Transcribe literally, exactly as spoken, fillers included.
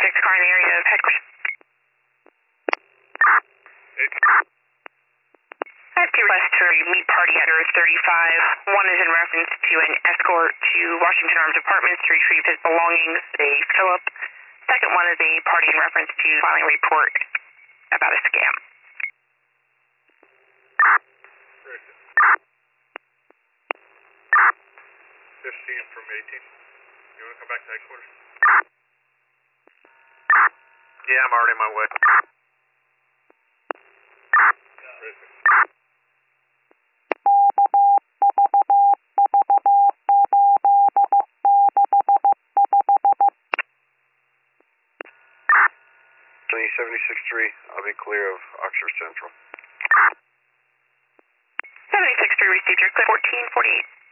six car in the area of headquarters. I have two requests for a meet party at Earth thirty-five. One is in reference to an escort to Washington Arms Apartments to retrieve his belongings, a Philip. Second one is a party in reference to filing a report about a scam. fifteen from eighteen. You want to come back to headquarters? Yeah, I'm already on my way. seventy-six three, I'll be clear of Oxford Central. seventy-six three received your clip fourteen forty-eight.